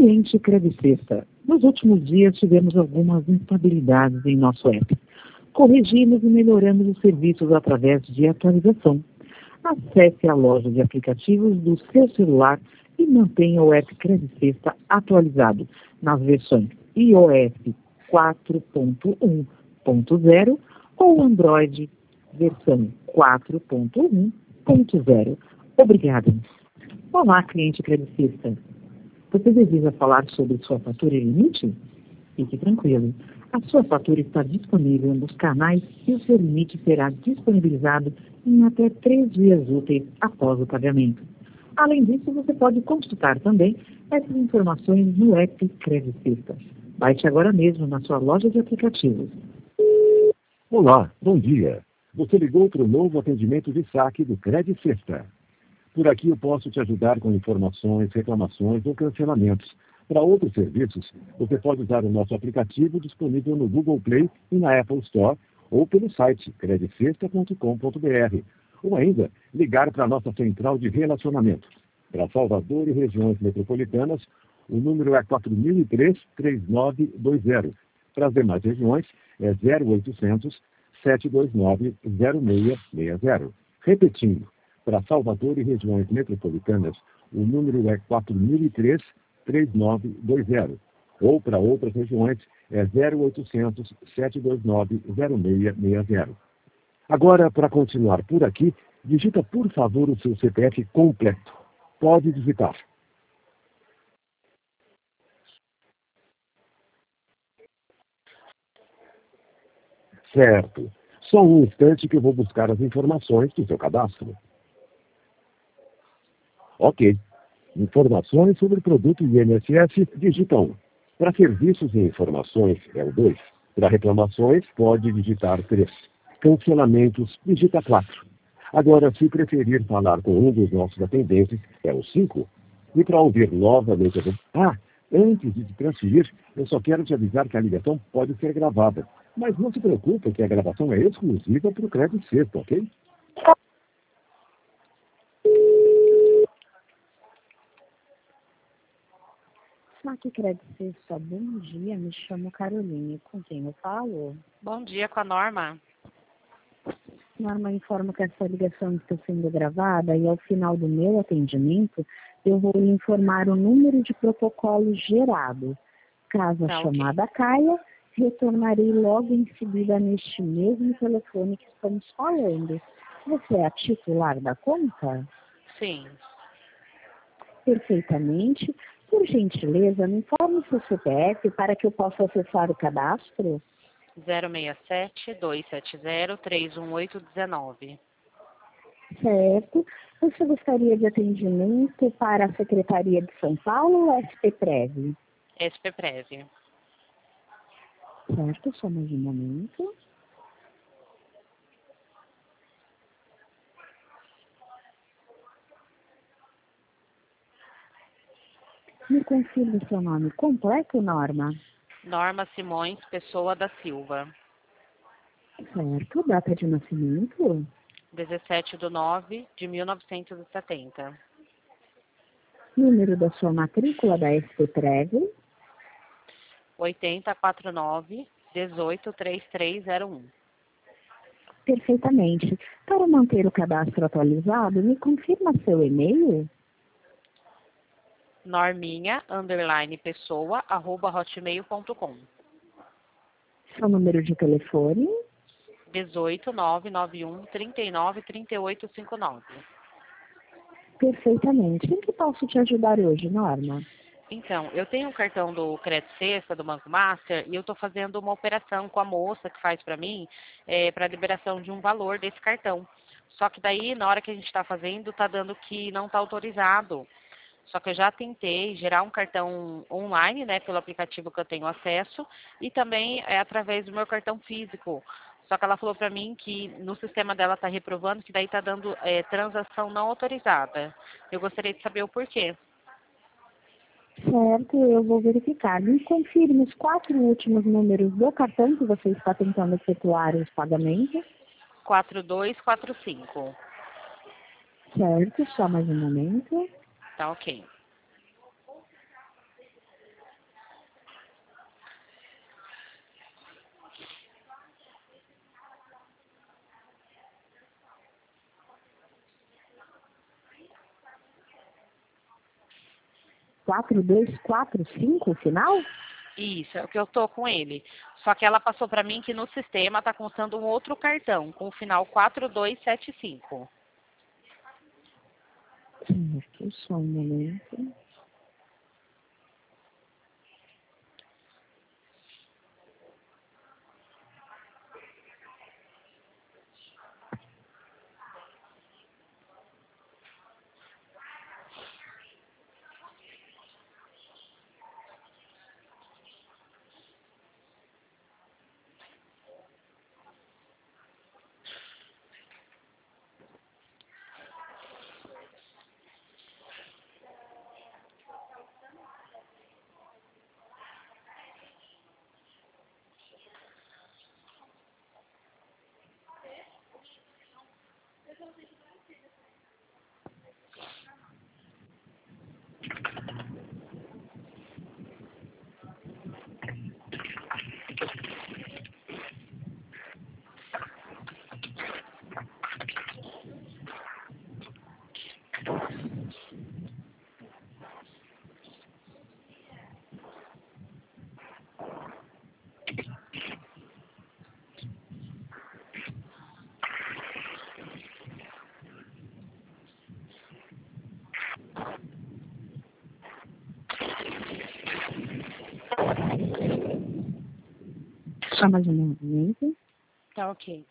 Cliente Credit Sexta. Nos últimos dias tivemos algumas instabilidades em nosso app. Corrigimos e melhoramos os serviços através de atualização. Acesse a loja de aplicativos do seu celular e mantenha o app Credit Sexta atualizado nas versões iOS 4.1.0 ou Android versão 4.1.0. Obrigada. Olá, cliente Credit Sexta. Você deseja falar sobre sua fatura e limite? Fique tranquilo. A sua fatura está disponível nos canais e o seu limite será disponibilizado em até 3 dias úteis após o pagamento. Além disso, você pode consultar também essas informações no app Credit Sexta. Baixe agora mesmo na sua loja de aplicativos. Olá, bom dia. Você ligou para o novo atendimento de saque do Credit Sexta. Por aqui eu posso te ajudar com informações, reclamações ou cancelamentos. Para outros serviços, você pode usar o nosso aplicativo disponível no Google Play e na Apple Store ou pelo site creditsexta.com.br ou ainda ligar para a nossa central de relacionamento. Para Salvador e regiões metropolitanas, o número é 4003-3920. Para as demais regiões, é 0800 729 0660. Repetindo, para Salvador e regiões metropolitanas, o número é 4003-3920. Ou para outras regiões, é 0800 729 0660. Agora, para continuar por aqui, digita por favor o seu CPF completo. Pode digitar. Certo. Só um instante que eu vou buscar as informações do seu cadastro. Ok. Informações sobre o produto INSS, digita 1. Para serviços e informações, é o 2. Para reclamações, pode digitar 3. Cancelamentos, digita 4. Agora, se preferir falar com um dos nossos atendentes, é o 5. E para ouvir novamente... antes de te transferir, eu só quero te avisar que a ligação pode ser gravada. Mas não se preocupe que a gravação é exclusiva para o Credit Sexta, ok? Saque Credit Sexta, bom dia, me chamo Caroline, com quem eu falo? Bom dia, com a Norma. Norma, informa que essa ligação está sendo gravada e ao final do meu atendimento eu vou lhe informar o número de protocolo gerado. Caso a chamada caia, retornarei logo em seguida neste mesmo telefone que estamos falando. Você é a titular da conta? Sim. Perfeitamente. Por gentileza, me informe seu CPF para que eu possa acessar o cadastro. 067-270-31819. Certo. Você gostaria de atendimento para a Secretaria de São Paulo ou SP-Prev? SP-Prev. Certo, só mais um momento. Me confirme seu nome completo, Norma. Norma Simões Pessoa da Silva. Certo, data de nascimento? 17/9/1970. Número da sua matrícula da SP-Prev? 8049-183301. Perfeitamente. Para manter o cadastro atualizado, me confirma seu e-mail? norminha_pessoa@hotmail.com. Seu número de telefone? 18991393859. Perfeitamente. Em que posso te ajudar hoje, Norma? Então, eu tenho um cartão do Credit Sexta, do Banco Master, e eu estou fazendo uma operação com a moça que faz para mim, para a liberação de um valor desse cartão. Só que daí, na hora que a gente está fazendo, está dando que não está autorizado. Só que eu já tentei gerar um cartão online, né, pelo aplicativo que eu tenho acesso, e também através do meu cartão físico. Só que ela falou para mim que no sistema dela está reprovando, que daí está dando transação não autorizada. Eu gostaria de saber o porquê. Certo, eu vou verificar. Me confirme os 4 últimos números do cartão que você está tentando efetuar os pagamentos. 4245. Certo, só mais um momento. Tá ok. 4245 o final? Isso, é o que eu tô com ele. Só que ela passou para mim que no sistema tá constando um outro cartão, com o final 4275. Certo, só um momento. Só mais um momento. Tá ok.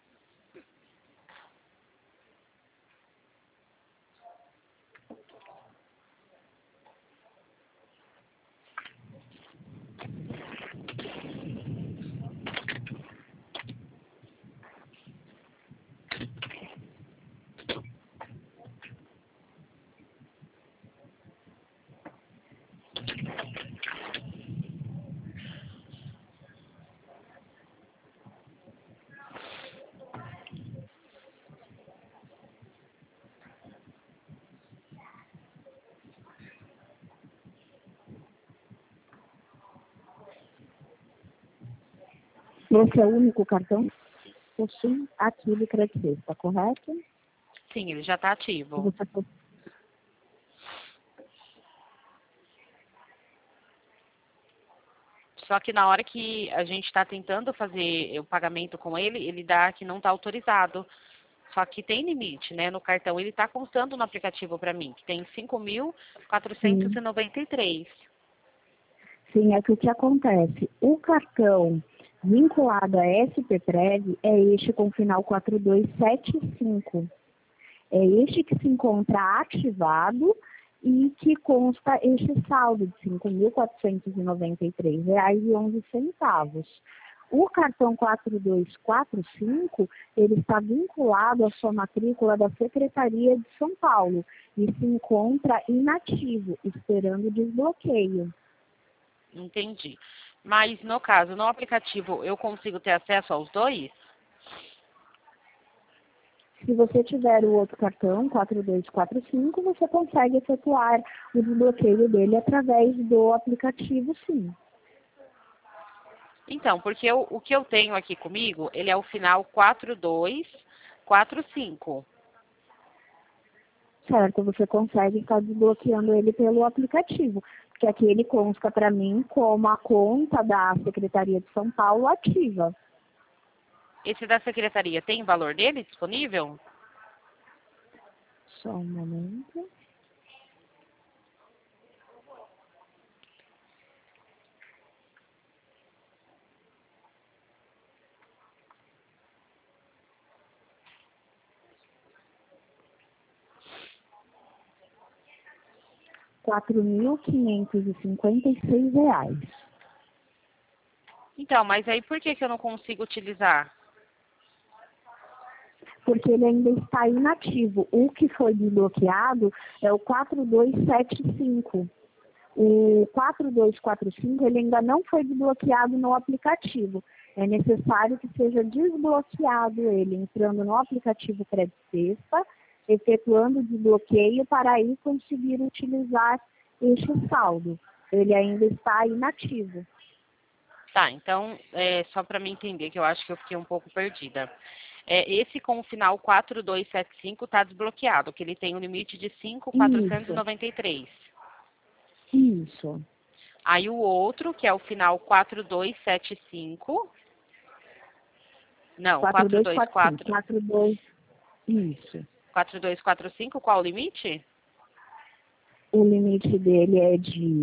Esse é o único cartão que possui ativo crédito sexta, correto? Sim, ele já tá ativo. Você Só que na hora que a gente está tentando fazer o pagamento com ele, ele dá que não está autorizado. Só que tem limite, né? No cartão ele está constando no aplicativo para mim, que tem 5.493. Sim, é que o que acontece? O cartão vinculado a SPPrev é este com final 4275. É este que se encontra ativado e que consta este saldo de R$ 5.493,11. O cartão 4245, ele está vinculado à sua matrícula da Secretaria de São Paulo e se encontra inativo, esperando desbloqueio. Entendi. Mas no caso, no aplicativo, eu consigo ter acesso aos dois? Se você tiver o outro cartão, 4245, você consegue efetuar o desbloqueio dele através do aplicativo, sim. Então, porque o que eu tenho aqui comigo, ele é o final 4245. Certo, você consegue estar desbloqueando ele pelo aplicativo, porque aqui ele consta para mim como a conta da Secretaria de São Paulo ativa. Esse da secretaria tem valor dele disponível? Só um momento. R$ 4.556. Então, mas aí por que eu não consigo utilizar? Porque ele ainda está inativo. O que foi desbloqueado é o 4275. O 4245 ele ainda não foi desbloqueado no aplicativo. É necessário que seja desbloqueado ele, entrando no aplicativo Crédito Sexta, efetuando o desbloqueio para aí conseguir utilizar este saldo. Ele ainda está inativo. Tá, então, só para me entender, que eu acho que eu fiquei um pouco perdida. Esse com o final 4275 está desbloqueado, que ele tem um limite de 5.493. Isso. Aí o outro, que é o final 4275. Não, 4245. 42. Isso. 4245, qual o limite? O limite dele é de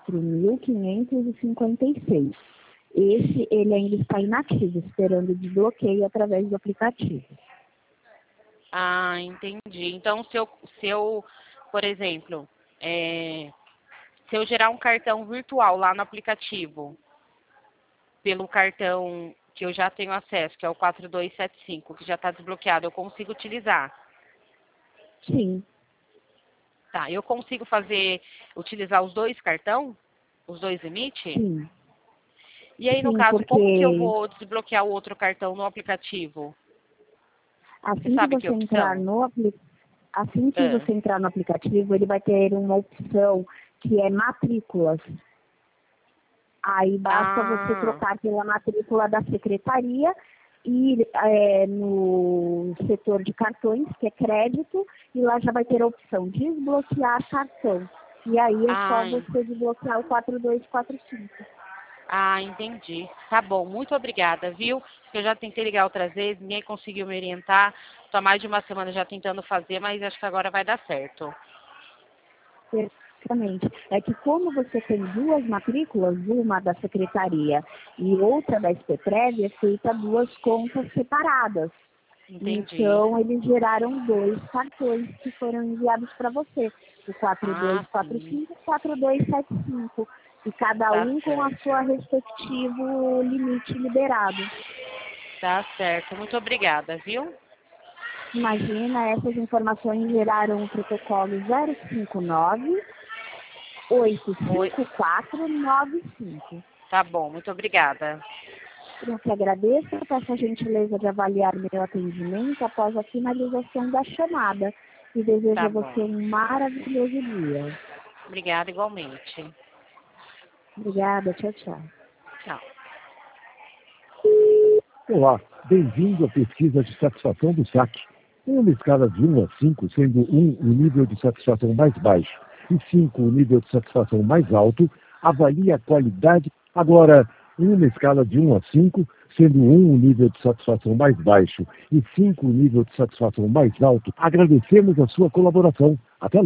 4.556. Esse, ele ainda está inativo, esperando desbloqueio através do aplicativo. Ah, entendi. Então, se eu por exemplo, se eu gerar um cartão virtual lá no aplicativo, pelo cartão que eu já tenho acesso, que é o 4275, que já está desbloqueado, eu consigo utilizar? Sim. Tá, eu consigo utilizar os dois cartões? Os dois limites? Sim. E aí, no Sim, caso, porque como que eu vou desbloquear o outro cartão no aplicativo? assim sabe que que você entrar opção? assim que você entrar no aplicativo, ele vai ter uma opção que é matrículas. Aí basta você trocar pela matrícula da secretaria e no setor de cartões, que é crédito, e lá já vai ter a opção desbloquear cartão. E aí é só você desbloquear o 4245. Ah, entendi. Tá bom, muito obrigada, viu? Eu já tentei ligar outras vezes, ninguém conseguiu me orientar. Estou há mais de uma semana já tentando fazer, mas acho que agora vai dar certo. Exatamente. É que como você tem duas matrículas, uma da secretaria e outra da SPTrev, é feita duas contas separadas. Entendi. Então, eles geraram dois cartões que foram enviados para você, o 4245 e o 4275. E cada um com a sua respectivo limite liberado. Tá certo. Muito obrigada, viu? Imagina, essas informações geraram o protocolo 059-85495. Tá bom, muito obrigada. Eu que agradeço, peço a gentileza de avaliar meu atendimento após a finalização da chamada e desejo a você um maravilhoso dia. Obrigada igualmente. Obrigada, tchau, tchau. Tchau. Olá, bem-vindo à pesquisa de satisfação do SAC. Em uma escala de 1 a 5, sendo 1 o nível de satisfação mais baixo e 5 o nível de satisfação mais alto, avalie a qualidade. Agora, em uma escala de 1 a 5, sendo 1 o nível de satisfação mais baixo e 5 o nível de satisfação mais alto, agradecemos a sua colaboração. Até